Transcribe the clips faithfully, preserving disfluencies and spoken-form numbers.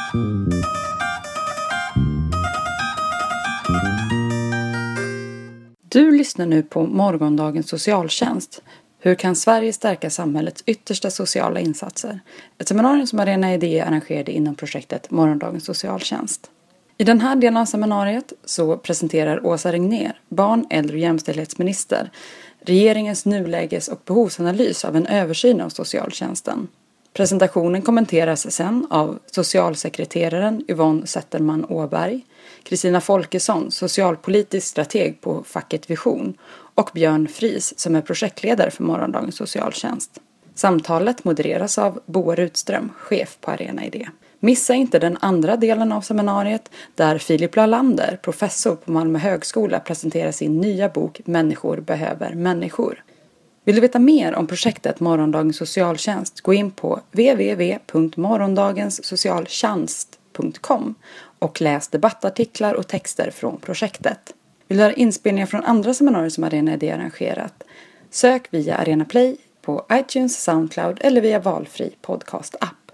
Du lyssnar nu på Morgondagens socialtjänst. Hur kan Sverige stärka samhällets yttersta sociala insatser? Ett seminarium som Arena Idé arrangerade inom projektet Morgondagens socialtjänst. I den här delen av seminariet så presenterar Åsa Regnér, barn-, äldre- och jämställdhetsminister, regeringens nuläges- och behovsanalys av en översyn av socialtjänsten. Presentationen kommenteras sen av socialsekreteraren Yvonne Zetterman-Åberg, Kristina Folkesson, socialpolitisk strateg på facket Vision, och Björn Fries som är projektledare för Morgondagens socialtjänst. Samtalet modereras av Boa Rutström, chef på Arena Idé. Missa inte den andra delen av seminariet där Filip Lalander, professor på Malmö högskola, presenterar sin nya bok Människor behöver människor. Vill du veta mer om projektet Morgondagens socialtjänst, gå in på w w w punkt morgondagenssocialtjänst punkt com och läs debattartiklar och texter från projektet. Vill du ha inspelningar från andra seminarier som Arena Idé arrangerat? Sök via Arena Play på iTunes, Soundcloud eller via valfri podcast-app.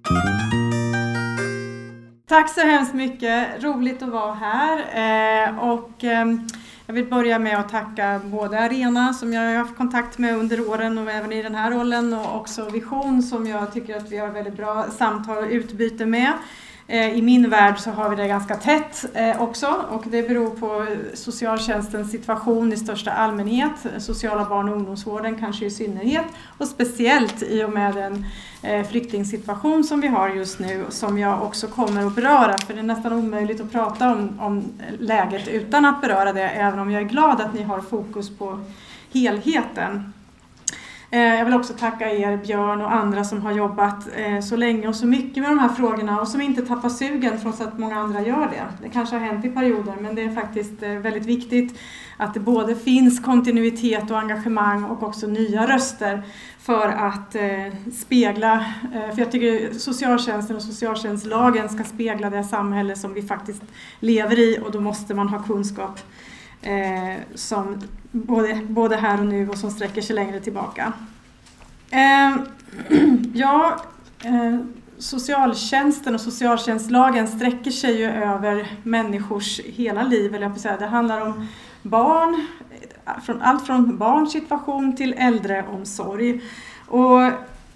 Tack så hemskt mycket. Roligt att vara här. Eh, och eh, jag vill börja med att tacka både Arena som jag har haft kontakt med under åren och även i den här rollen, och också Vision som jag tycker att vi har väldigt bra samtal och utbyte med. I min värld så har vi det ganska tätt också, och det beror på socialtjänstens situation i största allmänhet, sociala barn- och ungdomsvården kanske i synnerhet, och speciellt i och med den flyktingsituation som vi har just nu, som jag också kommer att beröra, för det är nästan omöjligt att prata om, om läget utan att beröra det, även om jag är glad att ni har fokus på helheten. Jag vill också tacka er, Björn och andra, som har jobbat så länge och så mycket med de här frågorna och som inte tappar sugen trots att många andra gör det. Det kanske har hänt i perioder, men det är faktiskt väldigt viktigt att det både finns kontinuitet och engagemang och också nya röster för att spegla, för jag tycker socialtjänsten och socialtjänstlagen ska spegla det samhälle som vi faktiskt lever i, och då måste man ha kunskap Eh, som både, både här och nu och som sträcker sig längre tillbaka. Eh, ja, eh, socialtjänsten och socialtjänstlagen sträcker sig ju över människors hela liv, vill jag på säga. Det handlar om barn, från, allt från barns situation till äldreomsorg. Och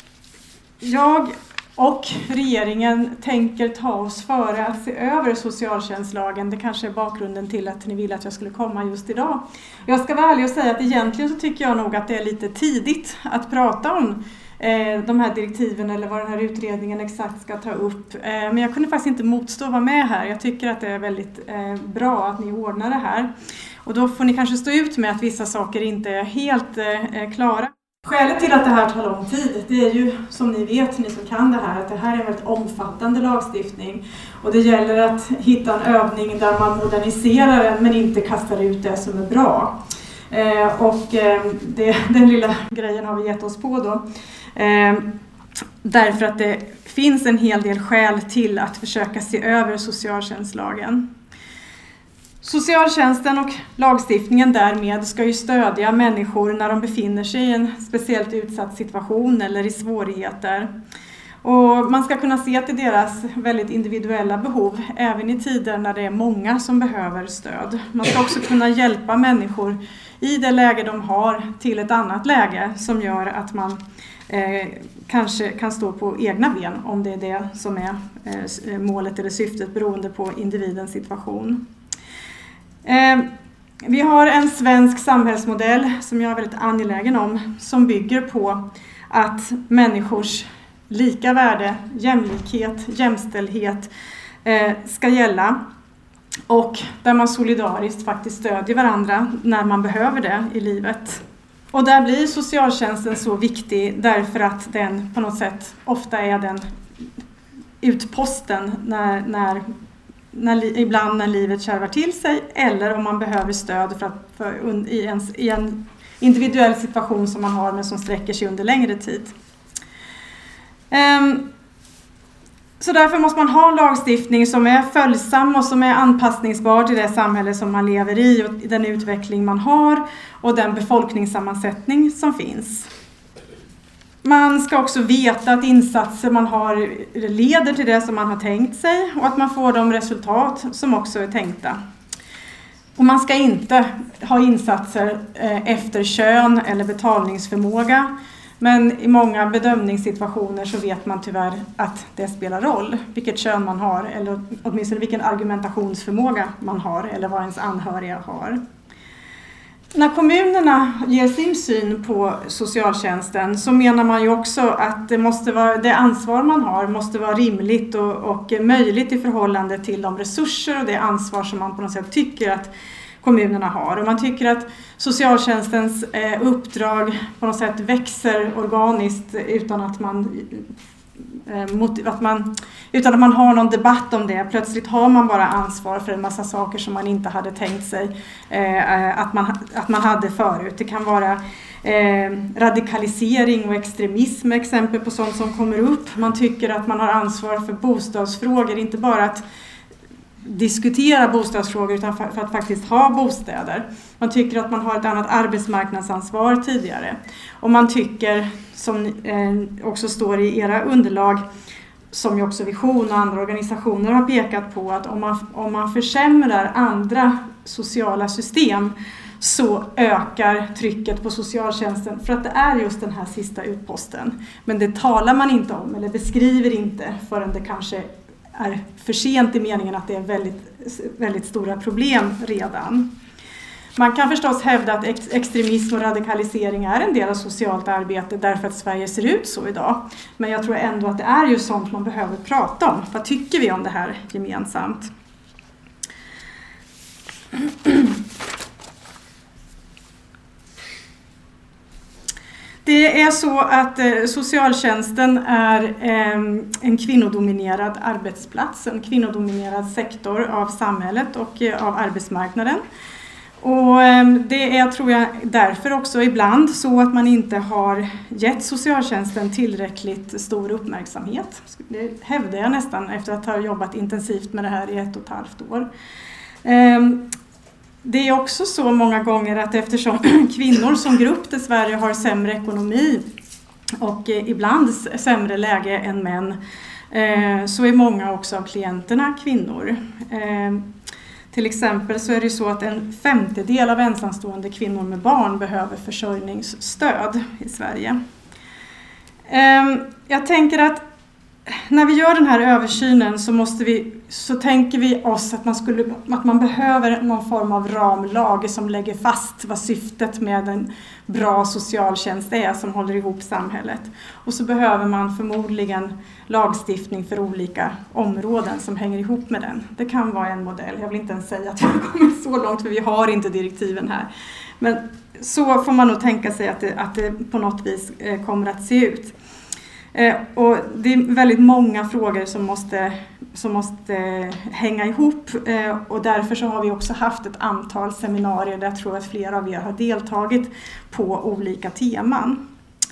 jag och regeringen tänker ta oss före att se över socialtjänstlagen. Det kanske är bakgrunden till att ni vill att jag skulle komma just idag. Jag ska vara ärlig och säga att egentligen så tycker jag nog att det är lite tidigt att prata om eh, de här direktiven eller vad den här utredningen exakt ska ta upp. Eh, men jag kunde faktiskt inte motstå att vara med här. Jag tycker att det är väldigt eh, bra att ni ordnar det här. Och då får ni kanske stå ut med att vissa saker inte är helt eh, klara. Skälet till att det här tar lång tid, det är ju, som ni vet, ni som kan det här, att det här är en väldigt omfattande lagstiftning. Och det gäller att hitta en övning där man moderniserar den men inte kastar ut det som är bra. Eh, och eh, det, den lilla grejen har vi gett oss på då. Eh, därför att det finns en hel del skäl till att försöka se över socialtjänstlagen. Socialtjänsten och lagstiftningen därmed ska ju stödja människor när de befinner sig i en speciellt utsatt situation eller i svårigheter. Och man ska kunna se till deras väldigt individuella behov även i tider när det är många som behöver stöd. Man ska också kunna hjälpa människor i det läge de har till ett annat läge som gör att man eh, kanske kan stå på egna ben, om det är det som är eh, målet eller syftet beroende på individens situation. Eh, vi har en svensk samhällsmodell som jag är väldigt angelägen om, som bygger på att människors lika värde, jämlikhet, jämställdhet eh, ska gälla, och där man solidariskt faktiskt stödjer varandra när man behöver det i livet. Och där blir socialtjänsten så viktig därför att den på något sätt ofta är den utposten när, när När, ibland när livet kärvar till sig, eller om man behöver stöd för att, för, i, en, i en individuell situation som man har men som sträcker sig under längre tid. Um, så därför måste man ha en lagstiftning som är följsam och som är anpassningsbar till det samhälle som man lever i och den utveckling man har och den befolkningssammansättning som finns. Man ska också veta att insatser man har leder till det som man har tänkt sig och att man får de resultat som också är tänkta. Och man ska inte ha insatser efter kön eller betalningsförmåga. Men i många bedömningssituationer så vet man tyvärr att det spelar roll vilket kön man har eller åtminstone vilken argumentationsförmåga man har eller vad ens anhöriga har. När kommunerna ger sin syn på socialtjänsten så menar man ju också att det, måste vara, det ansvar man har måste vara rimligt och, och möjligt i förhållande till de resurser och det ansvar som man på något sätt tycker att kommunerna har. Och man tycker att socialtjänstens eh, uppdrag på något sätt växer organiskt utan att man, eh, mot, att man, utan att man har någon debatt om det. Plötsligt har man bara ansvar för en massa saker som man inte hade tänkt sig eh, att, man, att man hade förut. Det kan vara eh, radikalisering och extremism, exempel på sånt som kommer upp. Man tycker att man har ansvar för bostadsfrågor, inte bara att diskutera bostadsfrågor utan för, för att faktiskt ha bostäder. Man tycker att man har ett annat arbetsmarknadsansvar tidigare. Och man tycker, som eh, också står i era underlag, som ju också Vision och andra organisationer har pekat på, att om man, om man försämrar andra sociala system så ökar trycket på socialtjänsten för att det är just den här sista utposten. Men det talar man inte om eller beskriver inte förrän det kanske är för sent i meningen att det är väldigt, väldigt stora problem redan. Man kan förstås hävda att ex- extremism och radikalisering är en del av socialt arbete därför att Sverige ser ut så idag. Men jag tror ändå att det är ju sånt man behöver prata om. Vad tycker vi om det här gemensamt? Det är så att eh, socialtjänsten är eh, en kvinnodominerad arbetsplats, en kvinnodominerad sektor av samhället och eh, av arbetsmarknaden. Och eh, det är, tror jag, därför också ibland så att man inte har gett socialtjänsten tillräckligt stor uppmärksamhet. Det hävdar jag nästan efter att ha jobbat intensivt med det här i ett och ett halvt år. Eh, Det är också så många gånger att eftersom kvinnor som grupp dessvärre har sämre ekonomi och ibland sämre läge än män, så är många också av klienterna kvinnor. Till exempel så är det så att en femtedel av ensamstående kvinnor med barn behöver försörjningsstöd i Sverige. Jag tänker att när vi gör den här översynen så, måste vi, så tänker vi oss att man, skulle, att man behöver någon form av ramlag som lägger fast vad syftet med en bra socialtjänst är som håller ihop samhället. Och så behöver man förmodligen lagstiftning för olika områden som hänger ihop med den. Det kan vara en modell. Jag vill inte ens säga att vi har kommit så långt för vi har inte direktiven här. Men så får man nog tänka sig att det, att det på något vis kommer att se ut. Eh, och det är väldigt många frågor som måste, som måste eh, hänga ihop eh, och därför så har vi också haft ett antal seminarier där jag tror att flera av er har deltagit på olika teman.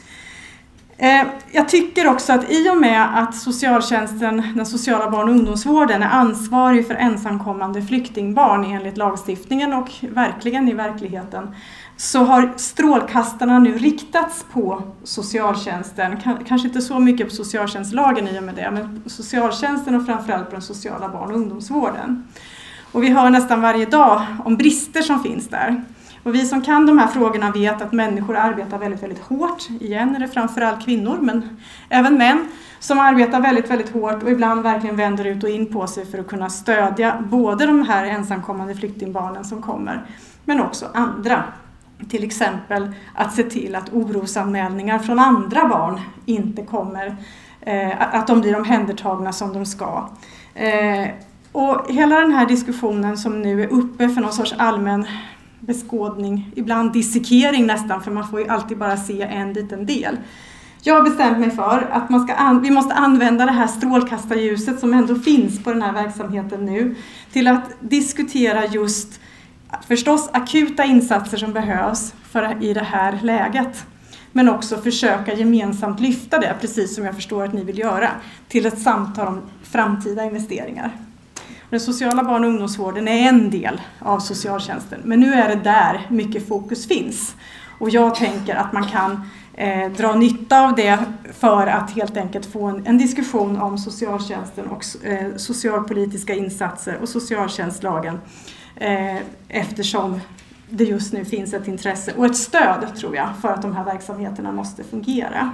Eh, jag tycker också att i och med att socialtjänsten, den sociala barn- och ungdomsvården är ansvarig för ensamkommande flyktingbarn enligt lagstiftningen och verkligen i verkligheten, så har strålkastarna nu riktats på socialtjänsten. Kanske inte så mycket på socialtjänstlagen i och med det, men på socialtjänsten och framförallt på den sociala barn- och ungdomsvården. Och vi hör nästan varje dag om brister som finns där. Och vi som kan de här frågorna vet att människor arbetar väldigt, väldigt hårt. Igen är det framförallt kvinnor, men även män som arbetar väldigt, väldigt hårt och ibland verkligen vänder ut och in på sig för att kunna stödja både de här ensamkommande flyktingbarnen som kommer, men också andra. Till exempel att se till att orosanmälningar från andra barn inte kommer, eh, att de blir omhändertagna som de ska. Eh, och hela den här diskussionen som nu är uppe för någon sorts allmän beskådning, ibland dissekering nästan, för man får ju alltid bara se en liten del. Jag har bestämt mig för att man ska an- vi måste använda det här strålkastarljuset som ändå finns på den här verksamheten nu till att diskutera just förstås akuta insatser som behövs för, i det här läget. Men också försöka gemensamt lyfta det, precis som jag förstår att ni vill göra, till ett samtal om framtida investeringar. Den sociala barn- och ungdomsvården är en del av socialtjänsten, men nu är det där mycket fokus finns. Och jag tänker att man kan eh, dra nytta av det för att helt enkelt få en, en diskussion om socialtjänsten och eh, socialpolitiska insatser och socialtjänstlagen eh, eftersom det just nu finns ett intresse och ett stöd, tror jag, för att de här verksamheterna måste fungera.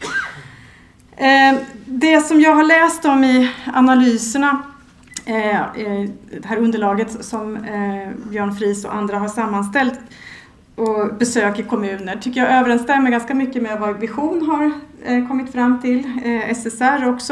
Eh, det som jag har läst om i analyserna, eh, det här underlaget som eh, Björn Fries och andra har sammanställt och besök i kommuner, tycker jag överensstämmer ganska mycket med vad Vision har eh, kommit fram till, eh, S S R också.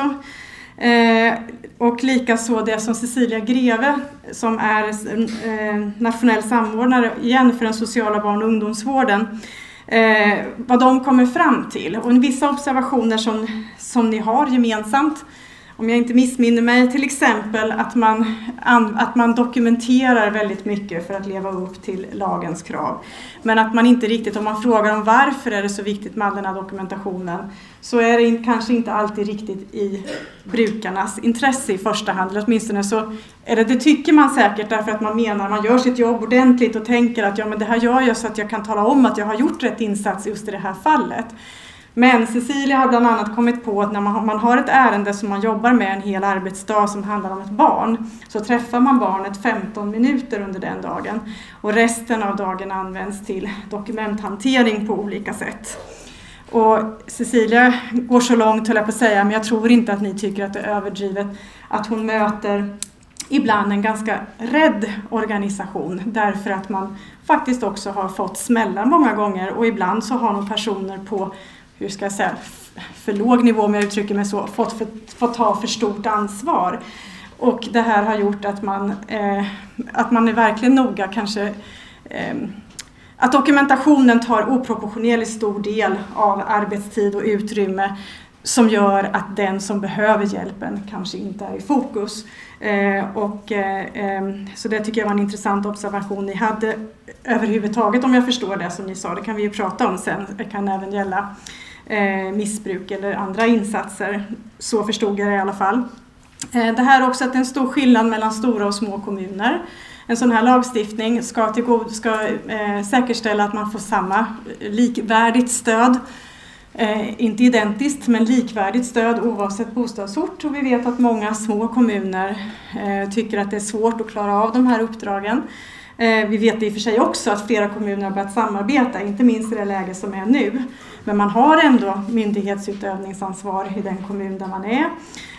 Eh, och likaså det som Cecilia Greve, som är eh, nationell samordnare igen för den sociala barn- och ungdomsvården, eh, vad de kommer fram till. Och vissa observationer som, som ni har gemensamt, om jag inte missminner mig, till exempel att man, att man dokumenterar väldigt mycket för att leva upp till lagens krav. Men att man inte riktigt, om man frågar om varför är det så viktigt med all den här dokumentationen, så är det kanske inte alltid riktigt i brukarnas intresse i första hand. Eller åtminstone så är det, det tycker man säkert därför att man menar, man gör sitt jobb ordentligt och tänker att ja, men det här gör jag så att jag kan tala om att jag har gjort rätt insats just i det här fallet. Men Cecilia har bland annat kommit på att när man, man har ett ärende som man jobbar med en hel arbetsdag som handlar om ett barn, så träffar man barnet femton minuter under den dagen och resten av dagen används till dokumenthantering på olika sätt. Och Cecilia går så långt, höll jag på att säga, men jag tror inte att ni tycker att det är överdrivet att hon möter ibland en ganska rädd organisation därför att man faktiskt också har fått smälla många gånger och ibland så har nog personer på, hur ska jag säga, för låg nivå, om jag uttrycker mig så, fått, för, fått ta för stort ansvar. Och det här har gjort att man, eh, att man är verkligen noga, kanske eh, att dokumentationen tar oproportionerligt stor del av arbetstid och utrymme som gör att den som behöver hjälpen kanske inte är i fokus. Eh, och, eh, så det tycker jag var en intressant observation ni hade överhuvudtaget, om jag förstår det som ni sa. Det kan vi ju prata om sen. Det kan även gälla eh, missbruk eller andra insatser. Så förstod jag det i alla fall. Eh, det här är också att det är en stor skillnad mellan stora och små kommuner. En sån här lagstiftning ska, till, ska eh, säkerställa att man får samma likvärdigt stöd. Eh, inte identiskt, men likvärdigt stöd oavsett bostadsort. Och vi vet att många små kommuner eh, tycker att det är svårt att klara av de här uppdragen. Eh, vi vet i och för sig också att flera kommuner har börjat samarbeta, inte minst i det läge som är nu. Men man har ändå myndighetsutövningsansvar i den kommun där man är.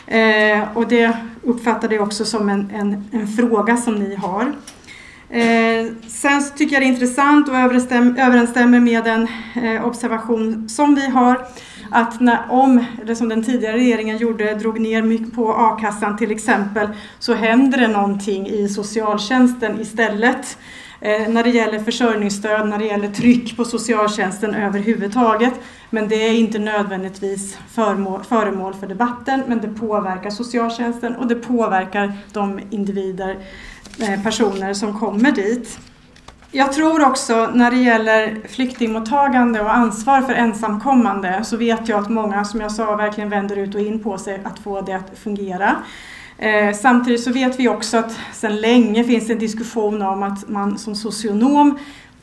Eh, och det uppfattar jag också som en, en, en fråga som ni har. Eh, sen så tycker jag det är intressant och överensstäm, överensstämmer med en eh, observation som vi har, att när, om det som den tidigare regeringen gjorde, drog ner mycket på a-kassan till exempel, så händer det någonting i socialtjänsten istället. Eh, när det gäller försörjningsstöd, när det gäller tryck på socialtjänsten överhuvudtaget. Men det är inte nödvändigtvis föremål, föremål för debatten, men det påverkar socialtjänsten och det påverkar de individer, eh, personer som kommer dit. Jag tror också när det gäller flyktingmottagande och ansvar för ensamkommande, så vet jag att många, som jag sa, verkligen vänder ut och in på sig att få det att fungera. Eh, samtidigt så vet vi också att sedan länge finns en diskussion om att man som socionom,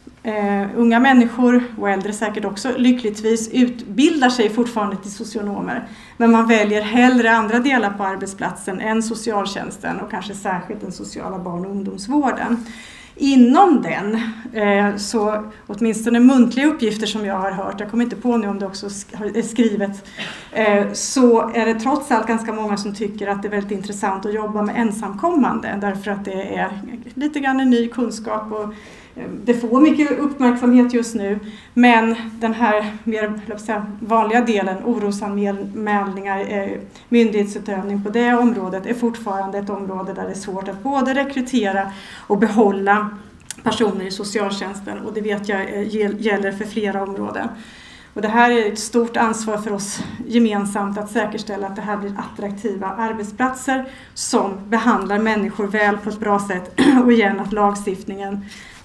eh, unga människor och äldre säkert också, lyckligtvis utbildar sig fortfarande till socionomer. Men man väljer hellre andra delar på arbetsplatsen än socialtjänsten och kanske särskilt den sociala barn- och ungdomsvården. Inom den, eh, så åtminstone muntliga uppgifter som jag har hört, jag kommer inte på nu om det också är skrivet, eh, så är det trots allt ganska många som tycker att det är väldigt intressant att jobba med ensamkommande, därför att det är lite grann en ny kunskap och eh, det får mycket uppmärksamhet just nu, men den här mer säga, vanliga delen, orosanmälningar, eh, myndighetsutövning på det området, är fortfarande ett område där det är svårt att både rekrytera och behålla personer i socialtjänsten, och det vet jag eh, gäller för flera områden. Och det här är ett stort ansvar för oss gemensamt att säkerställa att det här blir attraktiva arbetsplatser som behandlar människor väl på ett bra sätt, och igen att lagstiftningen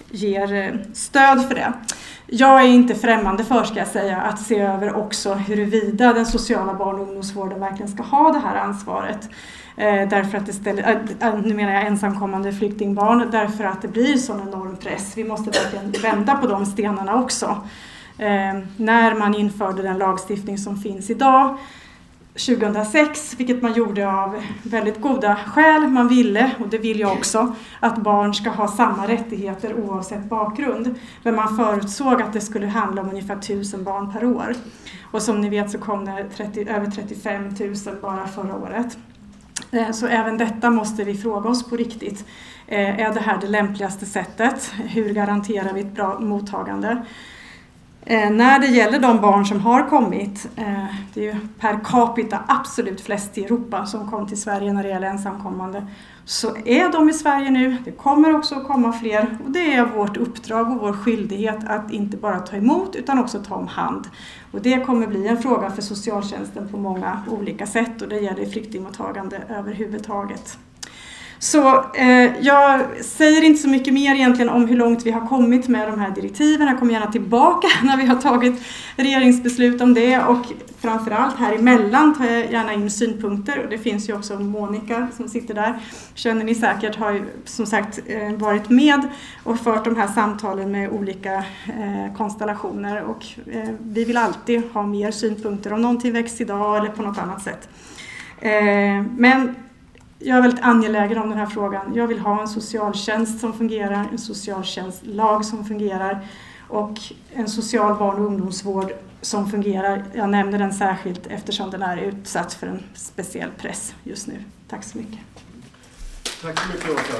ger stöd för det. Jag är inte främmande för, ska jag säga, att se över också huruvida den sociala barn- och ungdomsvården verkligen ska ha det här ansvaret. Eh, därför att det ställer, äh, nu menar jag ensamkommande flyktingbarn, därför att det blir sån enorm press. Vi måste verkligen vända på de stenarna också. eh, när man införde den lagstiftning som finns idag tjugohundrasex, vilket man gjorde av väldigt goda skäl. Man ville, och det vill jag också, att barn ska ha samma rättigheter oavsett bakgrund. Men man förutsåg att det skulle handla om ungefär tusen barn per år. Och som ni vet så kom det trettio, över trettiofem tusen bara förra året. Så även detta måste vi fråga oss på riktigt. Är det här det lämpligaste sättet? Hur garanterar vi ett bra mottagande? Eh, när det gäller de barn som har kommit, eh, det är ju per capita absolut flest i Europa som kom till Sverige när det gäller ensamkommande, så är de i Sverige nu. Det kommer också att komma fler, och det är vårt uppdrag och vår skyldighet att inte bara ta emot utan också ta om hand. Och det kommer bli en fråga för socialtjänsten på många olika sätt, och det gäller flyktingmottagande överhuvudtaget. Så eh, jag säger inte så mycket mer egentligen om hur långt vi har kommit med de här direktiven. Jag kommer gärna tillbaka när vi har tagit regeringsbeslut om det, och framförallt här emellan tar jag gärna in synpunkter, och det finns ju också Monica som sitter där. Känner ni säkert, har ju som sagt eh, varit med och fört de här samtalen med olika eh, konstellationer, och eh, vi vill alltid ha mer synpunkter om någonting väcks idag eller på något annat sätt. Eh, men jag är väldigt angelägen om den här frågan. Jag vill ha en socialtjänst som fungerar, en socialtjänstlag som fungerar och en social barn- och ungdomsvård som fungerar. Jag nämner den särskilt eftersom den är utsatt för en speciell press just nu. Tack så mycket. Tack så mycket, Åsa.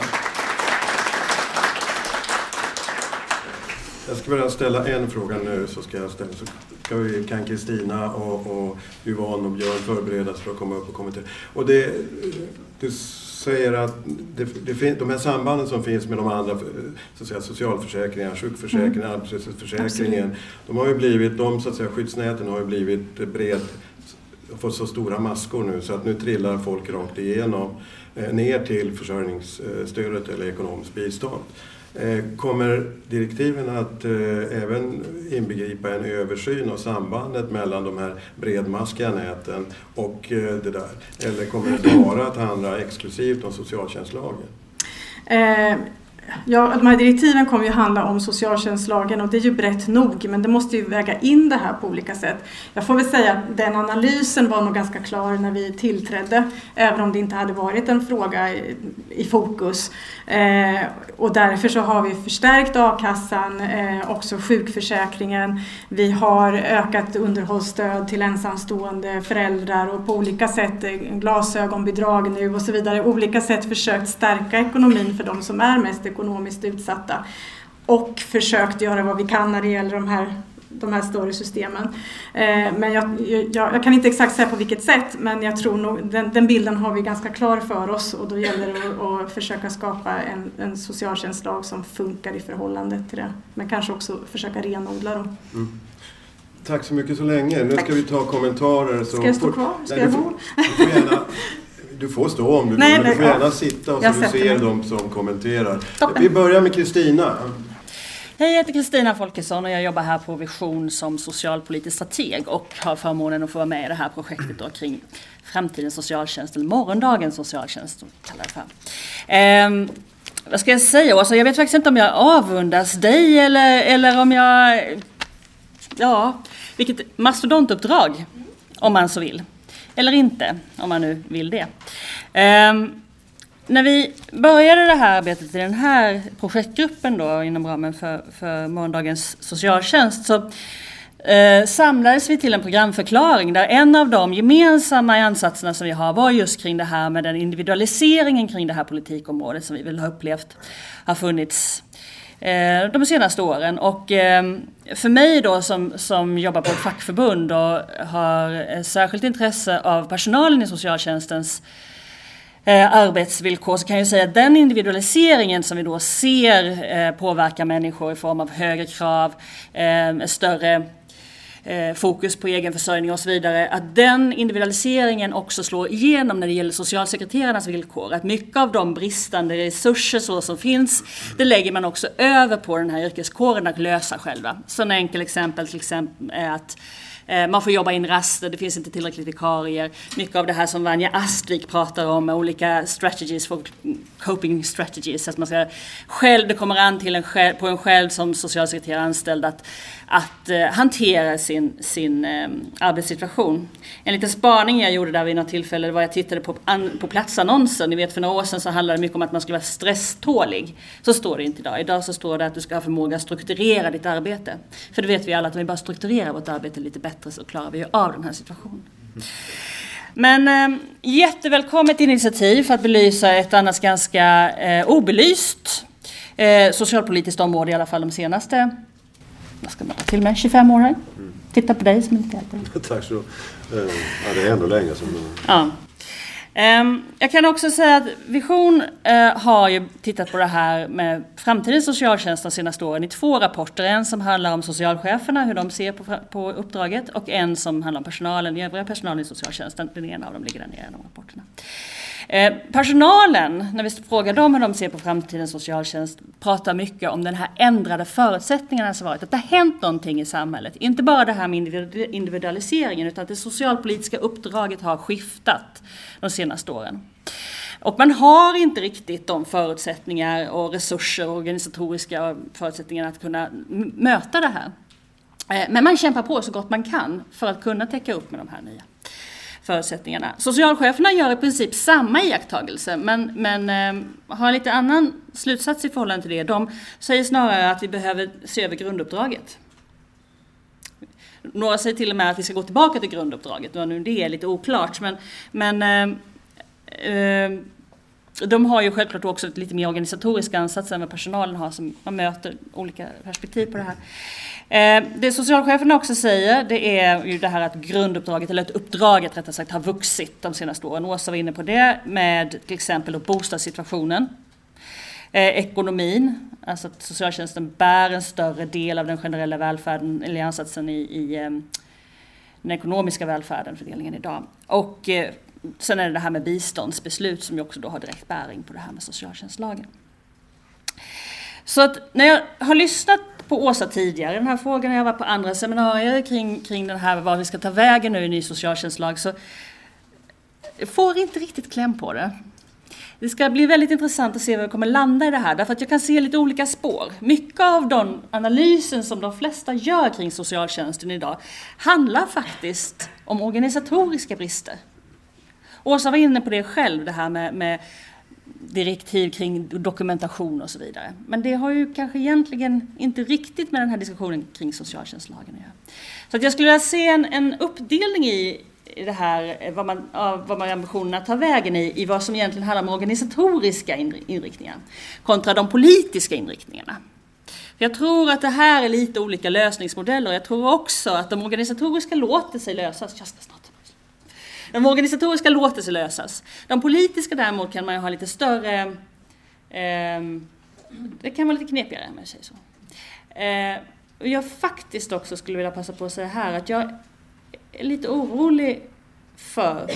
Jag ska bara ställa en fråga nu, så ska jag ställa, så ska vi, kan Kristina och, och Yvonne och Björn förberedas för att komma upp och kommentera. Och det, du säger att det, det, de här sambanden som finns med de andra, så att säga, socialförsäkringar, sjukförsäkringen, mm. arbetslöshetsförsäkringen, de har ju blivit, de så att säga, skyddsnäten har ju blivit bred, fått så stora maskor nu så att nu trillar folk rakt igenom eh, ner till försörjningsstödet eller ekonomiskt bistånd. Kommer direktiven att eh, även inbegripa en översyn av sambandet mellan de här bredmaskiga näten och eh, det där? Eller kommer det bara att handla exklusivt om socialtjänstlagen? Eh. Ja, de här direktiven kommer ju handla om socialtjänstlagen, och det är ju brett nog, men det måste ju väga in det här på olika sätt. Jag får väl säga att den analysen var nog ganska klar när vi tillträdde, även om det inte hade varit en fråga i, i fokus. Eh, och därför så har vi förstärkt a-kassan, eh, också sjukförsäkringen. Vi har ökat underhållsstöd till ensamstående föräldrar och på olika sätt glasögonbidrag nu och så vidare. Olika sätt försökt stärka ekonomin för de som är mest ekonomiskt utsatta, och försökt göra vad vi kan när det gäller de här, de här större systemen. Eh, men jag, jag, jag kan inte exakt säga på vilket sätt, men jag tror nog den, den bilden har vi ganska klar för oss, och då gäller det att, att försöka skapa en, en socialtjänstlag som funkar i förhållande till det, men kanske också försöka renodla dem. Mm. Tack så mycket så länge. Nu Tack. Ska vi ta kommentarer. Så ska jag stå kvar? Ska nej, jag du, får, du får gärna... Du får stå om du nej, vill, men du får nej, gärna ja. sitta och jag så du ser mig. dem som kommenterar. Toppen. Vi börjar med Kristina. Hej, jag heter Kristina Folkesson och jag jobbar här på Vision som socialpolitisk strateg och har förmånen att få vara med i det här projektet då kring framtidens socialtjänst, eller morgondagens socialtjänst som vi kallar det för. Ehm, vad ska jag säga? Alltså, jag vet faktiskt inte om jag avundas dig eller, eller om jag... Ja, vilket mastodontuppdrag, om man så vill. Eller inte, om man nu vill det. Um, när vi började det här arbetet i den här projektgruppen då, inom ramen för, för morgondagens socialtjänst, så uh, samlades vi till en programförklaring där en av de gemensamma ansatserna som vi har var just kring det här med den individualiseringen kring det här politikområdet som vi väl har upplevt har funnits de senaste åren. Och för mig då som, som jobbar på ett fackförbund och har särskilt intresse av personalen i socialtjänstens arbetsvillkor, så kan jag säga att den individualiseringen som vi då ser påverkar människor i form av högre krav, större fokus på egen försörjning och så vidare, att den individualiseringen också slår igenom när det gäller socialsekreterarnas villkor. Att mycket av de bristande resurser så som finns, det lägger man också över på den här yrkeskåren att lösa själva. Så en enkel exempel till exempel är att man får jobba in raster, det finns inte tillräckligt vikarier. Mycket av det här som Vanja Astvik pratar om med olika strategies för att coping strategies, att man ska själv, det kommer an till en själv, på en själv som socialsekreterare anställd att, att uh, hantera sin, sin um, arbetssituation. En liten spaning jag gjorde där vid något tillfälle var jag tittade på, an, på platsannonsen. Ni vet, för några år sedan så handlade det mycket om att man skulle vara stresstålig. Så står det inte idag. Idag så står det att du ska ha förmåga att strukturera ditt arbete. För det vet vi alla att om vi bara strukturerar vårt arbete lite bättre så klarar vi ju av den här situationen. Men eh, jättevälkommet initiativ för att belysa ett annars ganska eh, obelyst eh, socialpolitiskt område, i alla fall de senaste, vad ska man till med, tjugofem åren. Mm. Titta på dig som inte hjälper. Tack så. Ja, det är ändå länge som du... Ja. Um, jag kan också säga att Vision uh, har ju tittat på det här med framtidens socialtjänst de senaste åren i två rapporter. En som handlar om socialcheferna, hur de ser på, på uppdraget, och en som handlar om personalen, övriga personalen i socialtjänsten. Den ena av dem ligger där nere i de rapporterna. Eh, personalen, när vi frågar dem hur de ser på framtidens socialtjänst, pratar mycket om den här ändrade förutsättningarna som varit. Att det har hänt någonting i samhället. Inte bara det här med individualiseringen, utan att det socialpolitiska uppdraget har skiftat de senaste åren. Och man har inte riktigt de förutsättningar och resurser och organisatoriska förutsättningar att kunna möta det här. Eh, men man kämpar på så gott man kan för att kunna täcka upp med de här nya förutsättningarna. Socialcheferna gör i princip samma iakttagelse, men, men eh, har lite annan slutsats i förhållande till det. De säger snarare att vi behöver se över grunduppdraget. Några säger till och med att vi ska gå tillbaka till grunduppdraget. Och nu det är lite oklart, men, men eh, eh, de har ju självklart också ett lite mer organisatorisk ansats än vad personalen har, som man möter olika perspektiv på det här. Det socialcheferna också säger, det är ju det här att grunduppdraget, eller att uppdraget rättare sagt, har vuxit de senaste åren. Åsa var inne på det med till exempel då bostadssituationen, eh, ekonomin, alltså att socialtjänsten bär en större del av den generella välfärden, eller ansatsen i, i eh, den ekonomiska välfärden, fördelningen idag. Och eh, sen är det det här med biståndsbeslut som ju också då har direkt bäring på det här med socialtjänstlagen. Så att när jag har lyssnat på Åsa tidigare i den här frågan, när jag var på andra seminarier kring, kring den här, vad vi ska ta vägen nu i ny socialtjänstlag, så jag får inte riktigt kläm på det. Det ska bli väldigt intressant att se var vi kommer landa i det här, därför att jag kan se lite olika spår. Mycket av den analysen som de flesta gör kring socialtjänsten idag handlar faktiskt om organisatoriska brister. Åsa var inne på det själv, det här med, med direktiv kring dokumentation och så vidare. Men det har ju kanske egentligen inte riktigt med den här diskussionen kring socialtjänstlagen att göra. Så att jag skulle vilja se en, en uppdelning i, i det här, vad man, vad man ambitionerna tar vägen i, i vad som egentligen handlar om organisatoriska inriktningar kontra de politiska inriktningarna. För jag tror att det här är lite olika lösningsmodeller. Jag tror också att de organisatoriska låter sig lösas. Jag ska snart. De organisatoriska låter sig lösas. De politiska däremot kan man ju ha lite större... Eh, det kan vara lite knepigare, om jag säger så. Eh, och jag faktiskt också skulle vilja passa på att säga här att jag är lite orolig för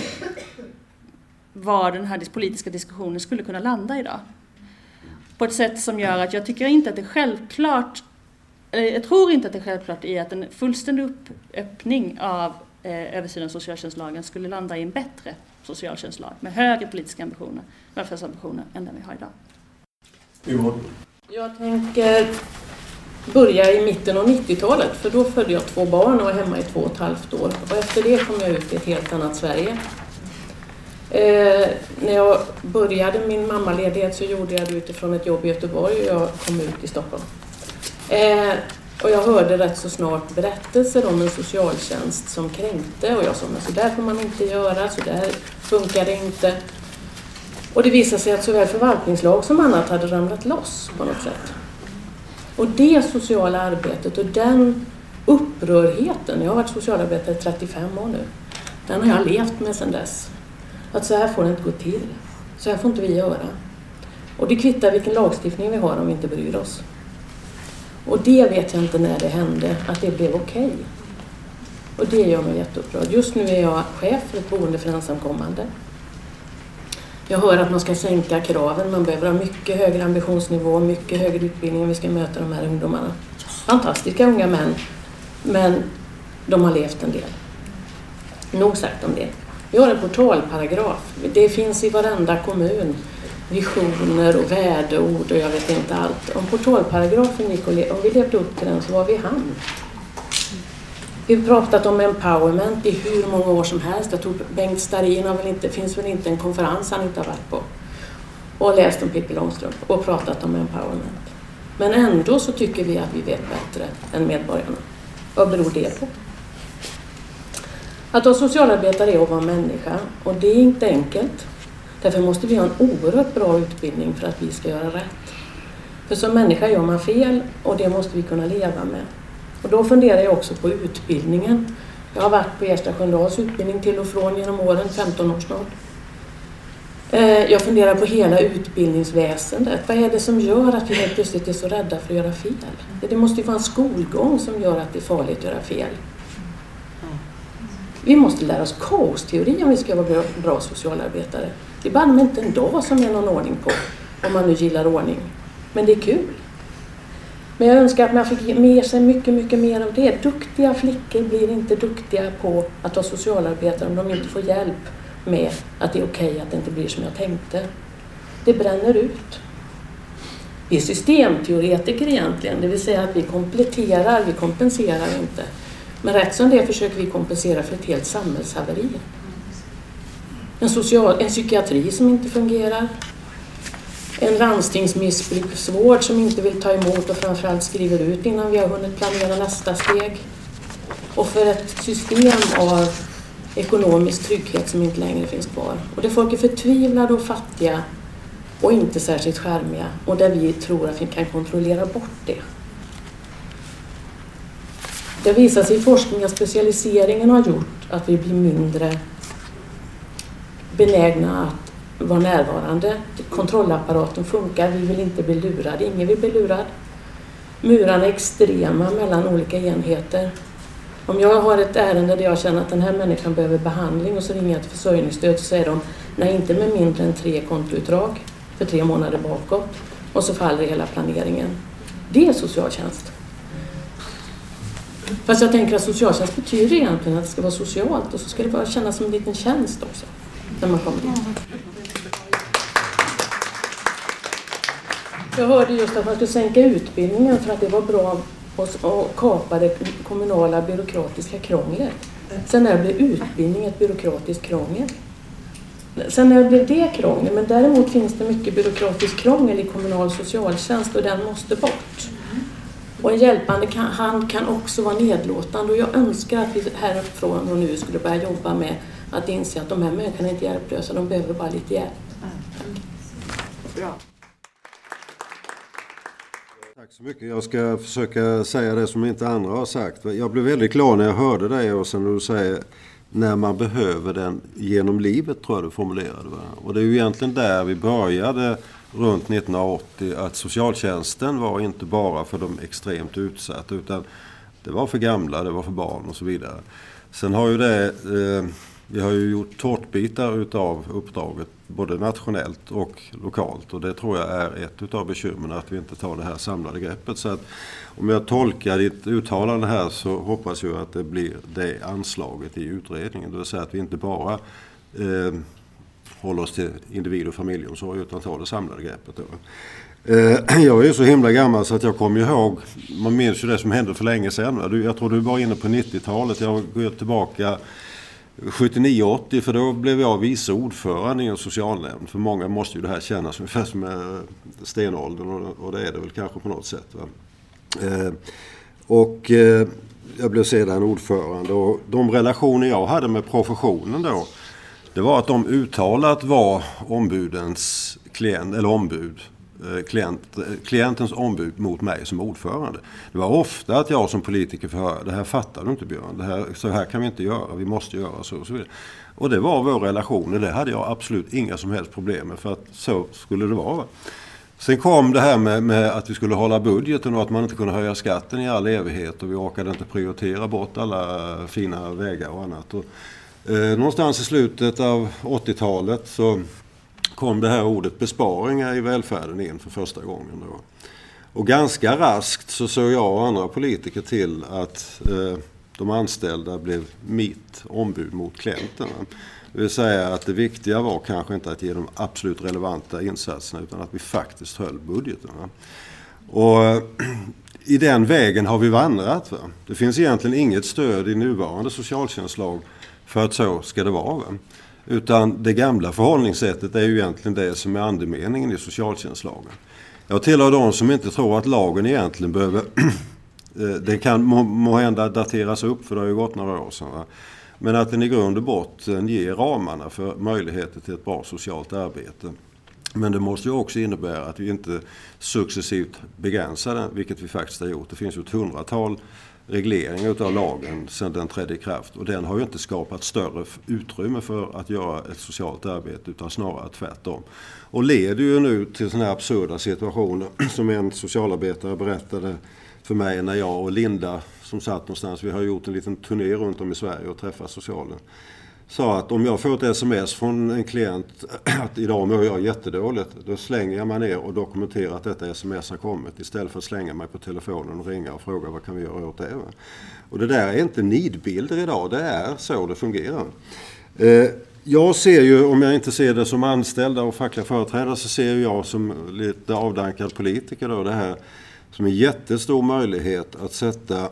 vad den här politiska diskussionen skulle kunna landa idag. På ett sätt som gör att jag tycker inte att det är självklart... Jag tror inte att det är självklart i att en fullständig öppning av Eh, översynen av socialtjänstlagen skulle landa i en bättre socialtjänstlag med högre politiska ambitioner, välfärdsambitioner än den vi har idag. Yvonne? Jag tänker börja i mitten av nittiotalet, för då födde jag två barn och var hemma i två och ett halvt år. Och efter det kom jag ut i ett helt annat Sverige. Eh, när jag började min mammaledighet så gjorde jag det utifrån ett jobb i Göteborg och jag kom ut i Stockholm. Eh, Och jag hörde rätt så snart berättelser om en socialtjänst som kränkte. Och jag sa, men så där får man inte göra, så där funkar det inte. Och det visade sig att såväl förvaltningslag som annat hade ramlat loss på något sätt. Och det sociala arbetet och den upprörheten, jag har varit socialarbetare i trettiofem år nu, den har jag levt med sedan dess. Att så här får det inte gå till. Så här får inte vi göra. Och det kvittar vilken lagstiftning vi har om vi inte bryr oss. Och det vet jag inte när det hände, att det blev okej. Okay. Och det gör mig jätteupprörd. Just nu är jag chef för ett boende för ensamkommande. Jag hör att man ska sänka kraven, man behöver ha mycket högre ambitionsnivå, mycket högre utbildning om vi ska möta de här ungdomarna. Fantastiska unga män, men de har levt en del. Nog sagt om det. Vi har en portalparagraf, det finns i varenda kommun. visioner och värdeord och jag vet inte allt. Om portalparagrafen gick och le- om vi levde upp till den så var vi han. Vi har pratat om empowerment i hur många år som helst. Jag tror Bengt Starrin har väl inte, finns väl inte en konferens han inte har varit på. Och läst om Pippi Långstrump och pratat om empowerment. Men ändå så tycker vi att vi vet bättre än medborgarna. Vad beror det på? Att vara socialarbetare är att vara människa och det är inte enkelt. Därför måste vi ha en oerhört bra utbildning för att vi ska göra rätt. För som människa gör man fel och det måste vi kunna leva med. Och då funderar jag också på utbildningen. Jag har varit på Ersta Sköndals utbildning till och från genom åren, femton år snart. Jag funderar på hela utbildningsväsendet. Vad är det som gör att vi helt plötsligt är så rädda för att göra fel? Det måste ju vara en skolgång som gör att det är farligt att göra fel. Vi måste lära oss kaosteori om vi ska vara bra, bra socialarbetare. Det är bara inte en dag som är någon ordning på, om man nu gillar ordning. Men det är kul. Men jag önskar att man fick med sig mycket, mycket mer av det. Duktiga flickor blir inte duktiga på att vara socialarbetare om de inte får hjälp med att det är okej att det inte blir som jag tänkte. Det bränner ut. Vi är systemteoretiker egentligen, det vill säga att vi kompletterar, vi kompenserar inte. Men rätt som det försöker vi kompensera för ett helt samhällshaveri. En, social, en psykiatri som inte fungerar. En landstingsmissbruksvård som inte vill ta emot och framförallt skriver ut innan vi har hunnit planera nästa steg. Och för ett system av ekonomisk trygghet som inte längre finns kvar. Och där folk är förtvivlade och fattiga och inte särskilt skärmiga. Och där vi tror att vi kan kontrollera bort det. Det visar sig i forskning att specialiseringen har gjort att vi blir mindre benägna att vara närvarande. Kontrollapparaten funkar, vi vill inte bli lurade, ingen vill bli lurad. Murarna är extrema mellan olika enheter. Om jag har ett ärende där jag känner att den här människan behöver behandling och så ringer jag till försörjningsstöd så säger de nej, inte med mindre än tre kontoutdrag för tre månader bakåt och så faller hela planeringen. Det är socialtjänst. Fast jag tänker att socialtjänst betyder egentligen att det ska vara socialt och så ska det bara kännas som en liten tjänst också när man kommer dit. Jag hörde just att man skulle sänka utbildningen för att det var bra och kapa det kommunala byråkratiska krånglet. Sen när blev utbildning ett byråkratiskt krångel. Sen när blev det krångel, men däremot finns det mycket byråkratiskt krångel i kommunal socialtjänst och den måste bort. Och en hjälpande hand kan också vara nedlåtande och jag önskar att vi härifrån och nu skulle börja jobba med att inse att de här människorna inte är hjälplösa, de behöver bara lite hjälp. Tack. Bra. Tack så mycket. Jag ska försöka säga det som inte andra har sagt. Jag blev väldigt glad när jag hörde dig och sen när du säger när man behöver den genom livet, tror jag du formulerade. Va? Och det är ju egentligen där vi började runt nittonhundraåttio, att socialtjänsten var inte bara för de extremt utsatta utan det var för gamla, det var för barn och så vidare. Sen har ju det, eh, vi har ju gjort tårtbitar utav uppdraget både nationellt och lokalt och det tror jag är ett utav bekymren att vi inte tar det här samlade greppet. Så att om jag tolkar ditt uttalande här så hoppas jag att det blir det anslaget i utredningen. Det vill säga att vi inte bara eh, håller oss till individ- och familjeomsorg utan tar det samlade greppet. Då. Eh, jag är ju så himla gammal så att jag kommer ihåg, man minns ju det som hände för länge sedan. Jag tror du var inne på nittiotalet, jag går tillbaka sjuttionio åttio för då blev jag vice ordförande i en socialnämnd. För många måste ju det här kännas ungefär som stenåldern och det är det väl kanske på något sätt. Va? Eh, och eh, jag blev sedan ordförande och de relationer jag hade med professionen då, det var att de uttalat var ombudens klient, eller ombud, klient, klientens ombud mot mig som ordförande. Det var ofta att jag som politiker förhör, det här fattar du inte Björn, det här, så här kan vi inte göra, vi måste göra så och så vidare. Och det var vår relation och det hade jag absolut inga som helst problem med för att så skulle det vara. Sen kom det här med, med att vi skulle hålla budgeten och att man inte kunde höja skatten i all evighet och vi orkade inte prioritera bort alla fina vägar och annat. Och, eh, någonstans i slutet av åttiotalet så kom det här ordet besparingar i välfärden in för första gången. Då. Och ganska raskt så såg jag och andra politiker till att eh, de anställda blev mitt ombud mot klienterna. Det vill säga att det viktiga var kanske inte att ge de absolut relevanta insatserna utan att vi faktiskt höll budgeten. Va? Och i den vägen har vi vandrat. Va? Det finns egentligen inget stöd i nuvarande socialtjänstlag för att så ska det vara. Va? Utan det gamla förhållningssättet är ju egentligen det som är andemeningen i socialtjänstlagen. Jag tillhör de som inte tror att lagen egentligen behöver, den kan må, må hända dateras upp för det har ju gått några år sedan. Va? Men att den i grund och botten ger ramarna för möjligheter till ett bra socialt arbete. Men det måste ju också innebära att vi inte successivt begränsar den, vilket vi faktiskt har gjort. Det finns ju ett hundratal regleringar av lagen sedan den trädde i kraft. Och den har ju inte skapat större utrymme för att göra ett socialt arbete utan snarare tvärtom. Och leder ju nu till sådana här absurda situationer som en socialarbetare berättade för mig när jag och Linda som satt någonstans, vi har gjort en liten turné runt om i Sverige och träffat socialen. Sa att om jag får ett sms från en klient att idag mår jag jättedåligt, då slänger jag mig ner och dokumenterar att detta sms har kommit istället för att slänga mig på telefonen och ringa och fråga vad kan vi göra åt det. Och det där är inte nidbilder idag, det är så det fungerar. Jag ser ju, om jag inte ser det som anställda och fackliga företrädare så ser jag som lite avdankad politiker då det här som en jättestor möjlighet att sätta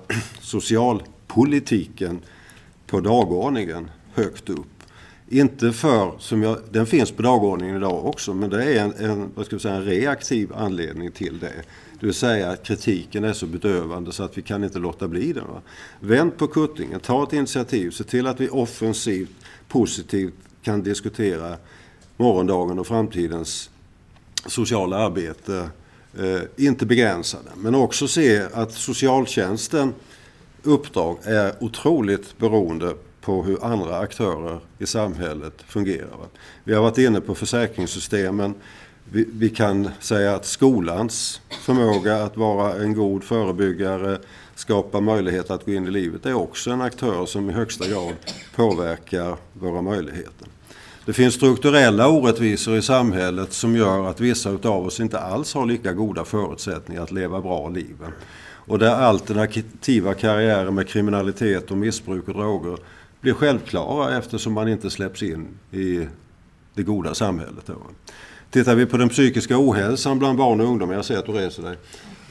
socialpolitiken på dagordningen högt upp. Inte för, som jag, den finns på dagordningen idag också, men det är en, en, vad ska vi säga, en reaktiv anledning till det. Det vill säga att kritiken är så bedövande så att vi kan inte låta bli den. Va? Vänd på kuttingen, ta ett initiativ, se till att vi offensivt, positivt kan diskutera morgondagen och framtidens sociala arbete. Eh, inte begränsa den, men också se att socialtjänsten uppdrag är otroligt beroende på hur andra aktörer i samhället fungerar. Vi har varit inne på försäkringssystemen. Vi, vi kan säga att skolans förmåga att vara en god förebyggare, skapa möjlighet att gå in i livet är också en aktör som i högsta grad påverkar våra möjligheter. Det finns strukturella orättvisor i samhället som gör att vissa av oss inte alls har lika goda förutsättningar att leva bra liv. Och där alternativa karriärer med kriminalitet och missbruk och droger blir självklara eftersom man inte släpps in i det goda samhället. Då. Tittar vi på den psykiska ohälsan bland barn och ungdomar, jag ser att du reser dig,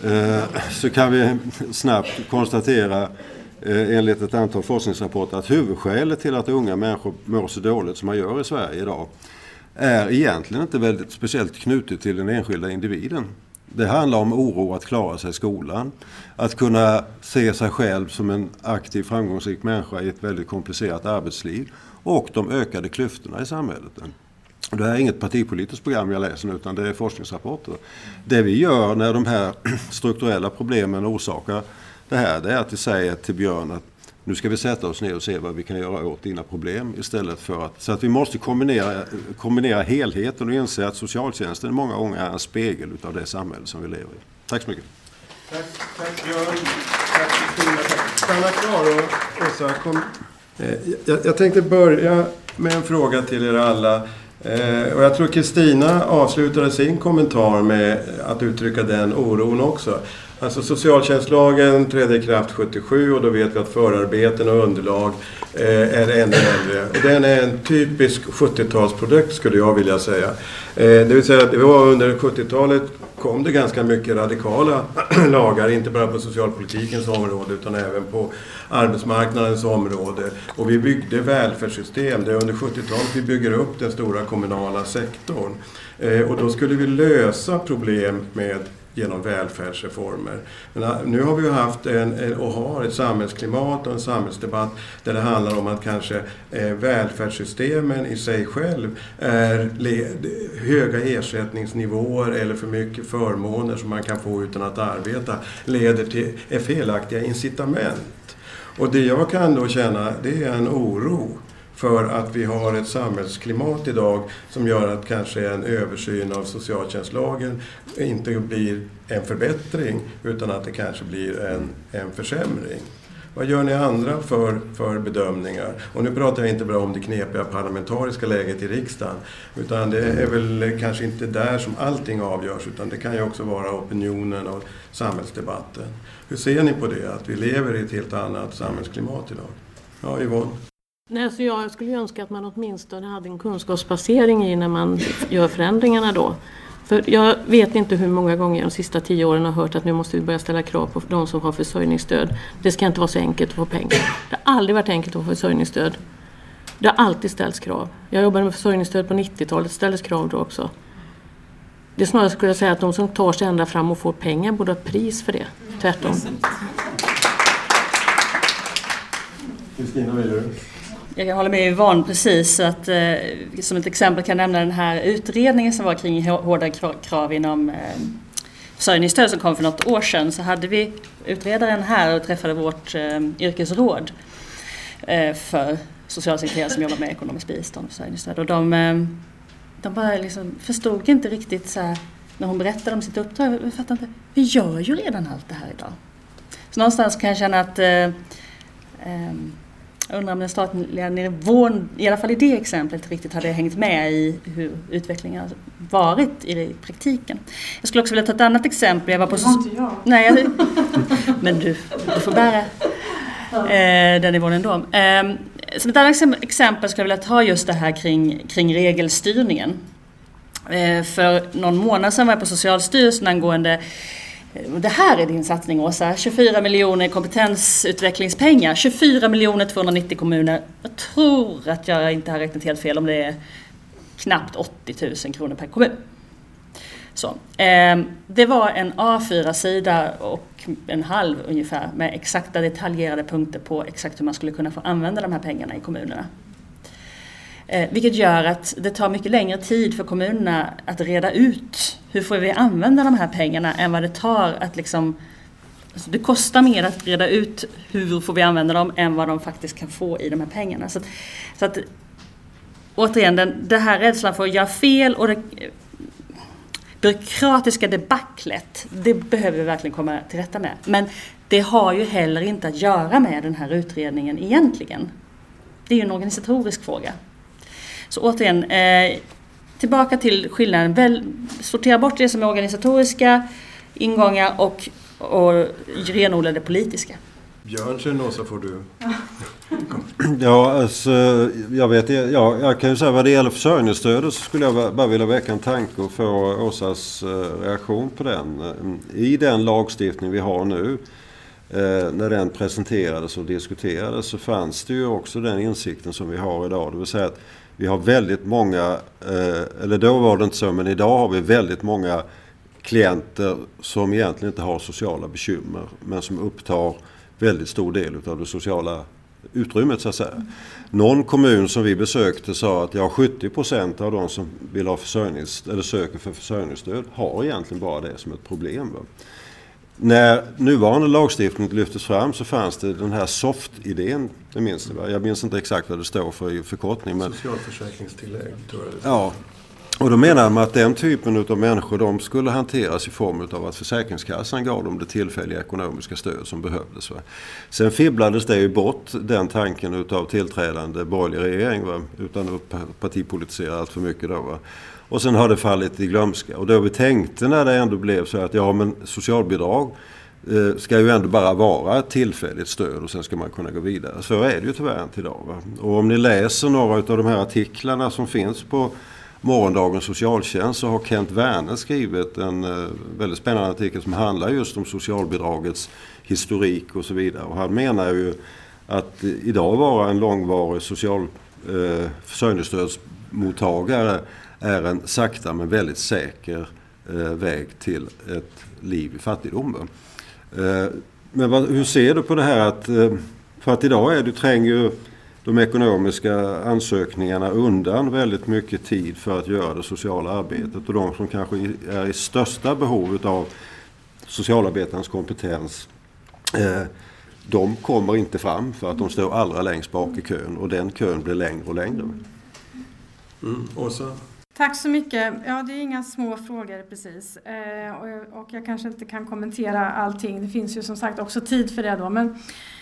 så kan vi snabbt konstatera enligt ett antal forskningsrapporter att huvudskälet till att unga människor mår så dåligt som man gör i Sverige idag är egentligen inte väldigt speciellt knutet till den enskilda individen. Det handlar om oro att klara sig i skolan, att kunna se sig själv som en aktiv, framgångsrik människa i ett väldigt komplicerat arbetsliv och de ökade klyftorna i samhället. Det här är inget partipolitiskt program jag läser utan det är forskningsrapporter. Det vi gör när de här strukturella problemen orsakar det här, det är att vi säger till Björn att nu ska vi sätta oss ner och se vad vi kan göra åt dina problem istället för att... Så att vi måste kombinera, kombinera helheten och inse att socialtjänsten många gånger är en spegel av det samhälle som vi lever i. Tack så mycket. Tack, tack Björn. Tack Kristina. Stanna kvar och Åsa, kom. Jag, jag tänkte börja med en fråga till er alla. Eh, och jag tror Kristina avslutade sin kommentar med att uttrycka den oron också. Alltså socialtjänstlagen trädde i kraft sjuttiosju och då vet vi att förarbeten och underlag eh, är ännu äldre. Och den är en typisk sjuttiotalsprodukt skulle jag vilja säga. Eh, det vill säga att det var under sjuttiotalet kom det ganska mycket radikala lagar, inte bara på socialpolitikens område utan även på arbetsmarknadens område. Och vi byggde välfärdssystem. Det är under sjuttiotalet vi bygger upp den stora kommunala sektorn. Eh, och då skulle vi lösa problem med genom välfärdsreformer. Men nu har vi haft en, och har ett samhällsklimat och en samhällsdebatt där det handlar om att kanske eh, välfärdssystemen i sig själv är led, höga ersättningsnivåer eller för mycket förmåner som man kan få utan att arbeta leder till är felaktiga incitament. Och det jag kan då känna det är en oro för att vi har ett samhällsklimat idag som gör att kanske en översyn av socialtjänstlagen inte blir en förbättring utan att det kanske blir en, en försämring. Vad gör ni andra för, för bedömningar? Och nu pratar jag inte bara om det knepiga parlamentariska läget i riksdagen utan det är väl kanske inte där som allting avgörs utan det kan ju också vara opinionen och samhällsdebatten. Hur ser ni på det? Att vi lever i ett helt annat samhällsklimat idag? Ja, Yvonne. Nej, så jag skulle önska att man åtminstone hade en kunskapsbasering i när man gör förändringarna då. För jag vet inte hur många gånger de sista tio åren har hört att nu måste vi börja ställa krav på de som har försörjningsstöd. Det ska inte vara så enkelt att få pengar. Det har aldrig varit enkelt att få försörningsstöd. Det har alltid ställts krav. Jag jobbade med försörjningsstöd på nittiotalet, ställdes krav då också. Det är snarare skulle jag säga att de som tar sig ända fram och får pengar borde ha pris för det. Tvärtom. Kristina, vill du? Jag kan hålla med Yvonne precis. Att, eh, som ett exempel kan jag nämna den här utredningen som var kring hårda krav inom eh, försörjningsstöd som kom för något år sedan. Så hade vi utredaren här och träffade vårt eh, yrkesråd eh, för socialsekreterare som jobbar med ekonomiskt bistånd och försörjningsstöd. Och de, eh, de bara liksom förstod inte riktigt så här, när hon berättade om sitt uppdrag. Vi fattar inte, vi gör ju redan allt det här idag. Så någonstans kan jag känna att eh, eh, jag undrar om den statliga nivån, i alla fall i det exemplet, riktigt hade hängt med i hur utvecklingen har varit i praktiken. Jag skulle också vilja ta ett annat exempel. Jag var på det var inte jag. Nej, jag... men du, du får bära eh, den nivån ändå. Eh, som ett annat exempel skulle jag vilja ta just det här kring, kring regelstyrningen. Eh, för någon månad sedan var jag på Socialstyrelsen angående det här är din satsning, Åsa. tjugofyra miljoner kompetensutvecklingspengar. tjugofyra miljoner tvåhundranittio kommuner. Jag tror att jag inte har räknat helt fel om det är knappt åttio tusen kronor per kommun. Så, eh, det var en A fyra-sida och en halv ungefär med exakta detaljerade punkter på exakt hur man skulle kunna få använda de här pengarna i kommunerna. Eh, vilket gör att det tar mycket längre tid för kommunerna att reda ut hur får vi använda de här pengarna än vad det tar att liksom, alltså det kostar mer att reda ut hur får vi använda dem än vad de faktiskt kan få i de här pengarna. Så att, så att återigen, den, det här rädslan för att göra fel och det byråkratiska debaclet, det behöver vi verkligen komma till rätta med. Men det har ju heller inte att göra med den här utredningen egentligen. Det är ju en organisatorisk fråga. Så återigen, eh, tillbaka till skillnaden. Väl, sortera bort det som är organisatoriska ingångar och, och renodla det politiska. Björn, sen Åsa får du. Ja, alltså, jag vet, ja, jag kan ju säga vad det gäller försörjningsstödet så skulle jag bara vilja väcka en tanke och få Åsas reaktion på den. I den lagstiftning vi har nu, när den presenterades och diskuterades, så fanns det ju också den insikten som vi har idag. Det vill säga att vi har väldigt många, eller då var det inte så, men idag har vi väldigt många klienter som egentligen inte har sociala bekymmer, men som upptar väldigt stor del av det sociala utrymmet så att säga. Någon kommun som vi besökte sa att ja, sjuttio procent av de som vill ha försörjnings, eller söker för försörjningsstöd har egentligen bara det som ett problem. Va? När nuvarande lagstiftning lyftes fram så fanns det den här soft-idén, det minns det, va? Jag minns inte exakt vad det står för i förkortning. Men... Socialförsäkringstillägg tror jag det. Ja, och då menar man att den typen av människor, de skulle hanteras i form av att Försäkringskassan gav dem det tillfälliga ekonomiska stöd som behövdes. Va? Sen fibblades det ju bort den tanken utav tillträdande borgerlig regering, va? Utan att partipolitisera allt för mycket då. Va? Och sen har det fallit i glömska. Och då vi tänkte när det ändå blev så att ja, men socialbidrag eh, ska ju ändå bara vara ett tillfälligt stöd och sen ska man kunna gå vidare. Så är det ju tyvärr inte idag. Va? Och om ni läser några av de här artiklarna som finns på Morgondagens socialtjänst så har Kent Werner skrivit en eh, väldigt spännande artikel som handlar just om socialbidragets historik och så vidare. Och han menar ju att eh, idag vara en långvarig social eh, försörjningsstödsmottagare är en sakta men väldigt säker eh, väg till ett liv i fattigdom. Eh, men vad, hur ser du på det här att, eh, för att idag är det, tränger ju de ekonomiska ansökningarna undan väldigt mycket tid för att göra det sociala arbetet och de som kanske är i största behov av socialarbetarens kompetens, eh, de kommer inte fram för att de står allra längst bak i kön och den kön blir längre och längre. Mm. Åsa? Tack så mycket. Ja, det är inga små frågor precis. Eh, och, och jag kanske inte kan kommentera allting. Det finns ju som sagt också tid för det då. Men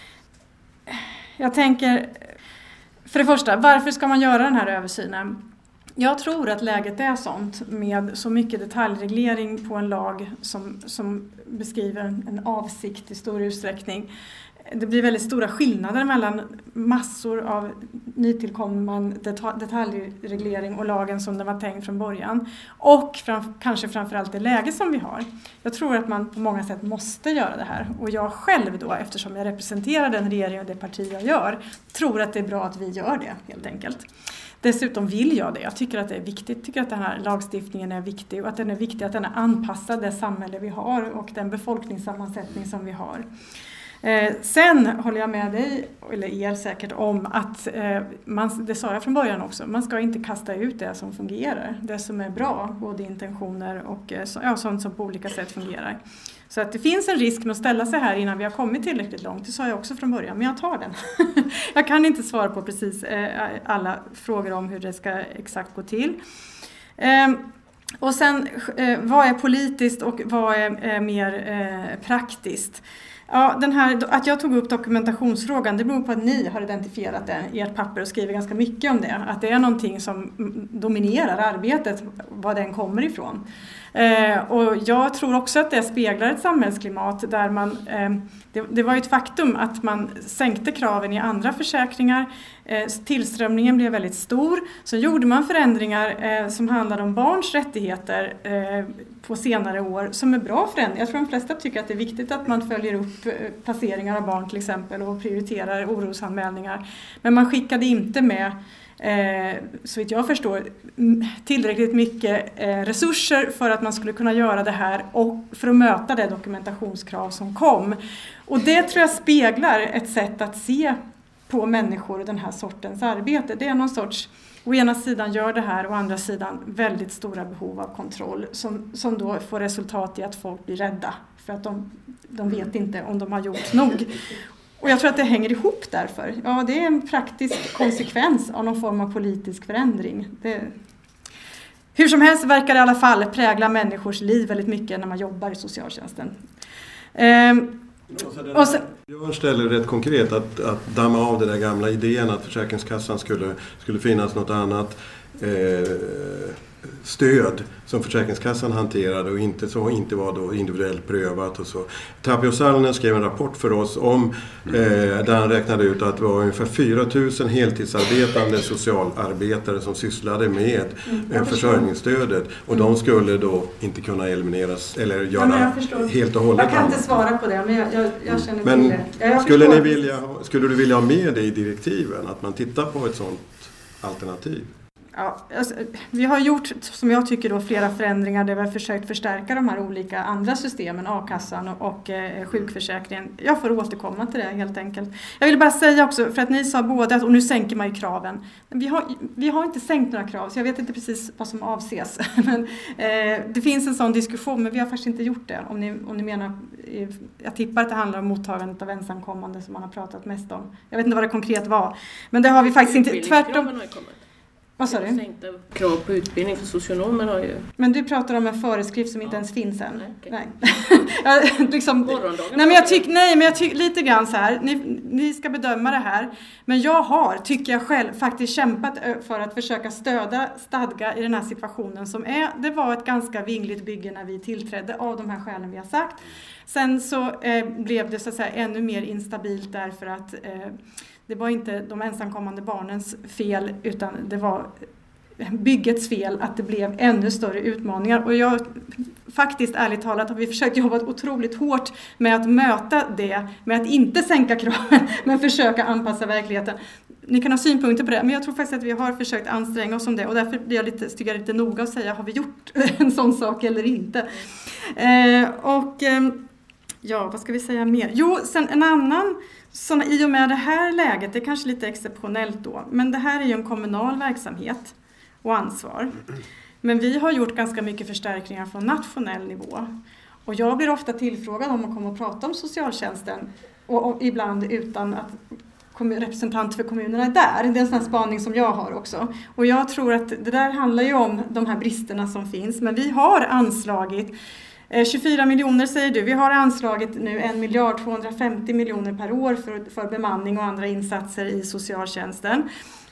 jag tänker, för det första, varför ska man göra den här översynen? Jag tror att läget är sånt med så mycket detaljreglering på en lag som, som beskriver en, en avsikt i stor utsträckning. det blir väldigt stora skillnader mellan massor av nytillkommande detaljreglering och lagen som den var tänkt från början. Och fram, kanske framförallt det läge som vi har. Jag tror att man på många sätt måste göra det här. Och jag själv då, eftersom jag representerar den regering och det parti jag gör, tror att det är bra att vi gör det helt enkelt. Dessutom vill jag det. Jag tycker att det är viktigt. Jag tycker att den här lagstiftningen är viktig och att den är viktig att den är anpassad det samhälle vi har och den befolkningssammansättning som vi har. Eh, sen håller jag med dig, eller er säkert, om att, eh, man, det sa jag från början också, man ska inte kasta ut det som fungerar. Det som är bra, både intentioner och eh, så, ja, sånt som på olika sätt fungerar. Så att det finns en risk med att ställa sig här innan vi har kommit tillräckligt långt. Det sa jag också från början, men jag tar den. Jag kan inte svara på precis eh, alla frågor om hur det ska exakt gå till. Eh, och sen, eh, vad är politiskt och vad är eh, mer eh, praktiskt? Ja, den här, att jag tog upp dokumentationsfrågan, det beror på att ni har identifierat den i ert papper och skriver ganska mycket om det. Att det är någonting som dominerar arbetet, var den kommer ifrån. Eh, och jag tror också att det speglar ett samhällsklimat där man, eh, det, det var ju ett faktum att man sänkte kraven i andra försäkringar. Eh, tillströmningen blev väldigt stor. Så gjorde man förändringar eh, som handlade om barns rättigheter eh, på senare år som är bra förändringar. Jag tror de flesta tycker att det är viktigt att man följer upp eh, placeringar av barn till exempel och prioriterar orosanmälningar. Men man skickade inte med, Eh, så vitt jag förstår, tillräckligt mycket eh, resurser för att man skulle kunna göra det här och för att möta det dokumentationskrav som kom. Och det tror jag speglar ett sätt att se på människor och den här sortens arbete. Det är någon sorts, å ena sidan gör det här och å andra sidan väldigt stora behov av kontroll som, som då får resultat i att folk blir rädda för att de, de vet inte om de har gjort nog. Och jag tror att det hänger ihop därför. Ja, det är en praktisk konsekvens av någon form av politisk förändring. Det, hur som helst verkar det i alla fall prägla människors liv väldigt mycket när man jobbar i socialtjänsten. Ehm, och sen, Björn ställer rätt konkret att, att damma av den där gamla idén att Försäkringskassan skulle, skulle finnas något annat eh, stöd som Försäkringskassan hanterade och inte, så, inte var då individuellt prövat och så. Tapio Salonen skrev en rapport för oss om eh, där han räknade ut att det var ungefär fyra tusen heltidsarbetande socialarbetare som sysslade med eh, försörjningsstödet och mm. de skulle då inte kunna elimineras eller göra ja, helt och hållet. Jag kan inte svara på det, men jag, jag, jag känner men till det. Ja, jag skulle, ni vilja, skulle du vilja ha med det i direktiven att man tittar på ett sådant alternativ? Ja, alltså, vi har gjort, som jag tycker, då, flera förändringar där vi har försökt förstärka de här olika andra systemen, a-kassan och, och eh, sjukförsäkringen. Jag får återkomma till det helt enkelt. Jag vill bara säga också, för att ni sa båda att och nu sänker man ju kraven. Vi har, vi har inte sänkt några krav, så jag vet inte precis vad som avses. men, eh, det finns en sån diskussion, men vi har faktiskt inte gjort det. Om ni, om ni menar, jag tippar att det handlar om mottagandet av ensamkommande som man har pratat mest om. Jag vet inte vad det konkret var. Men det har vi faktiskt inte, tvärtom. Vad sa du? Sänkta krav på utbildning för socionomer har ju... Men du pratar om en föreskrift som inte ja. ens finns än. Nej. Okay. Nej. jag, liksom, nej, men jag tycker, nej, men jag tycker lite grann så här. Ni, ni ska bedöma det här. Men jag har, tycker jag själv, faktiskt kämpat för att försöka stödja stadga i den här situationen som är. Det var ett ganska vingligt bygge när vi tillträdde av de här skälen vi har sagt. Sen så eh, blev det så att säga ännu mer instabilt därför att... Eh, Det var inte de ensamkommande barnens fel utan det var byggets fel att det blev ännu större utmaningar. Och jag faktiskt ärligt talat har vi försökt jobba otroligt hårt med att möta det, med att inte sänka kraven men försöka anpassa verkligheten. Ni kan ha synpunkter på det, men jag tror faktiskt att vi har försökt anstränga oss om det och därför blir jag lite, tycker jag lite noga att säga har vi gjort en sån sak eller inte. Eh, och eh, ja, vad ska vi säga mer? Jo, sen en annan såna, i och med det här läget, det är kanske lite exceptionellt då, men det här är ju en kommunal verksamhet och ansvar. Men vi har gjort ganska mycket förstärkningar från nationell nivå. Och jag blir ofta tillfrågad om att komma och prata om socialtjänsten och, och ibland utan att representant för kommunerna är där. Det är en sån här spaning som jag har också. Och jag tror att det där handlar ju om de här bristerna som finns, men vi har anslagit tjugofyra miljoner säger du. Vi har anslagit nu en miljard tvåhundrafemtio miljoner per år för, för bemanning och andra insatser i socialtjänsten.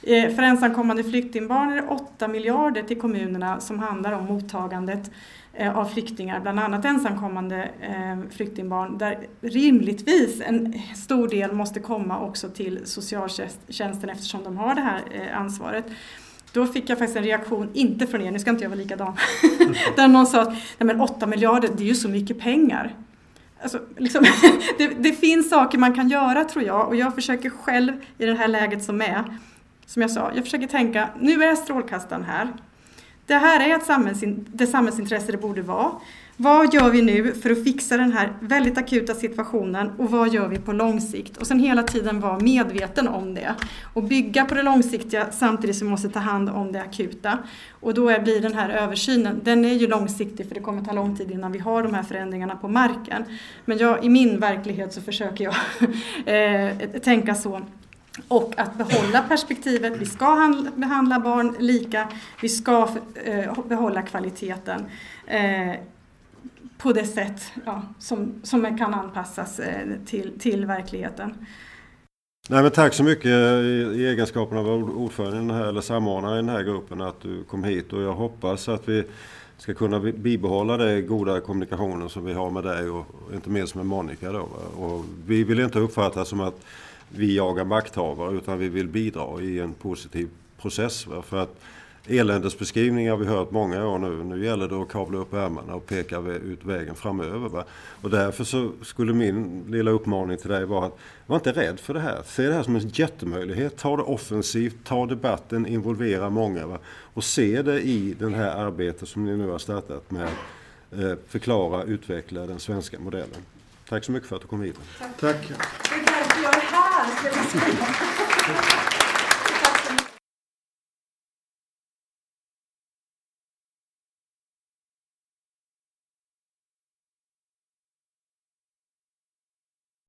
För ensamkommande flyktingbarn är det åtta miljarder till kommunerna som handlar om mottagandet av flyktingar, bland annat ensamkommande flyktingbarn, där rimligtvis en stor del måste komma också till socialtjänsten eftersom de har det här ansvaret. Då fick jag faktiskt en reaktion, inte från er, nu ska inte jag vara likadan, där någon sa att nej men åtta miljarder, det är ju så mycket pengar. Alltså, liksom, det, det finns saker man kan göra tror jag, och jag försöker själv i det här läget som är, som jag sa, jag försöker tänka, nu är strålkastaren här. Det här är ett samhällsin- det samhällsintresse det borde vara. Vad gör vi nu för att fixa den här väldigt akuta situationen och vad gör vi på lång sikt? Och sen hela tiden vara medveten om det och bygga på det långsiktiga samtidigt som vi måste ta hand om det akuta. Och då är, blir den här översynen, den är ju långsiktig för det kommer ta lång tid innan vi har de här förändringarna på marken. Men jag, i min verklighet så försöker jag eh, tänka så. Och att behålla perspektivet, vi ska handla, behandla barn lika, vi ska eh, behålla kvaliteten eh, på det sätt ja, som, som kan anpassas eh, till, till verkligheten. Nej, men tack så mycket i, i egenskapen av ordförande i den här, eller samordnare i den här gruppen att du kom hit, och jag hoppas att vi ska kunna bibehålla den goda kommunikationen som vi har med dig och inte minst med Monica då. Och vi vill inte uppfatta som att vi jagar makthavare, utan vi vill bidra i en positiv process. Va? För att eländesbeskrivningar har vi hört många år nu. Nu gäller det att kavla upp ärmarna och peka ut vägen framöver. Va? Och därför så skulle min lilla uppmaning till dig vara att var inte rädd för det här. Se det här som en jättemöjlighet. Ta det offensivt, ta debatten, involvera många. Va? Och se det i den här arbetet som ni nu har startat med att förklara, utveckla den svenska modellen. Tack så mycket för att du kom hit. Tack. Tack. Det är därför jag är här.